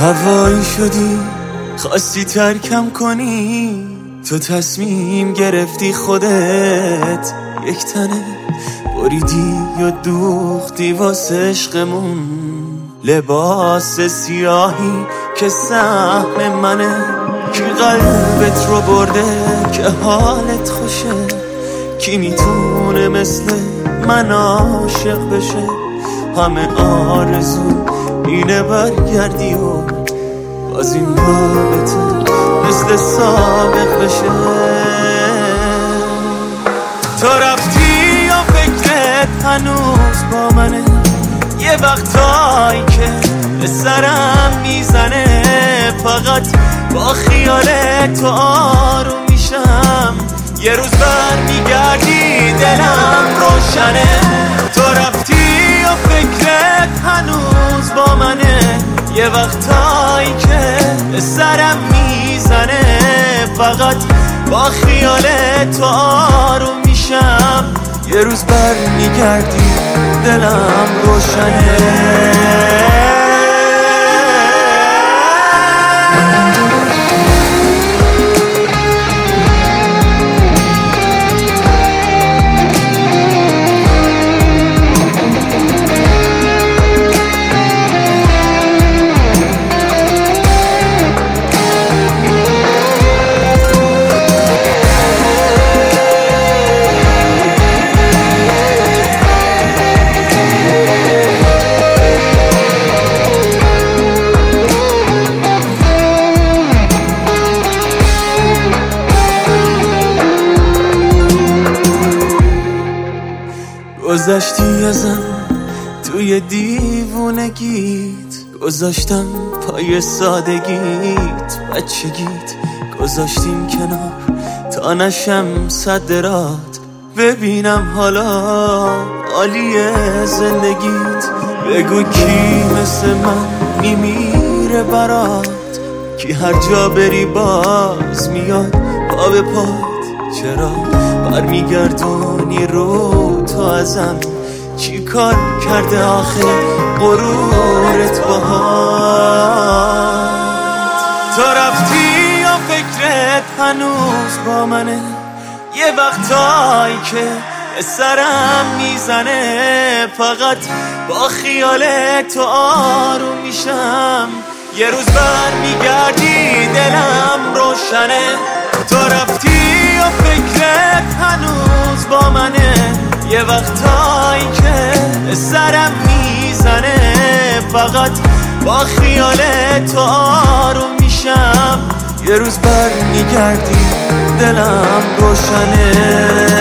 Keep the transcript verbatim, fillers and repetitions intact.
هوایی شدی خواستی ترکم کنی، تو تصمیم گرفتی خودت یک تنه بریدی یا دوختی واسه عشقمون. لباس سیاهی که سهم منه، کی قلبت رو برده که حالت خوشه، کی میتونه مثل من عاشق بشه. همه آرزو اینه برگردی و باز این رابطه مثل سابق بشه. تو رفتی یا فکرت هنوز با منه، یه وقتایی که به سرم میزنه، فقط با خیال تو آروم میشم. یه روز بر میگردی دلم روشنه. تو رفتی یا فکرت هنوز با منه، یه وقتایی که به سرم میزنه، فقط با خیال تو آروم میشم. یه روز بر میگردی دلم روشنه. گذشتی ازم توی دیوونگیت، گذاشتم پای سادگیت بچگیت، گذاشتیم کنار تا نشم صد رات ببینم حالا عالیه زندگیت. بگو کی مثل من میمیره برات، کی هر جا بری باز میاد پا به پات. چرا برمیگردونی رو تو ازم، چی کار کرده آخه غرورت باهات؟ تو رفتی یا فکرت هنوز با منه، یه وقتایی که به سرم میزنه، فقط با خیال تو آروم میشم. یه روز بر میگردی دلم روشنه. تو رفتی یا فکرت هنوز با منه، یه وقتایی که به سرم میزنه، فقط با خیال تو آروم میشم. یه روز بر میگردی دلم روشنه.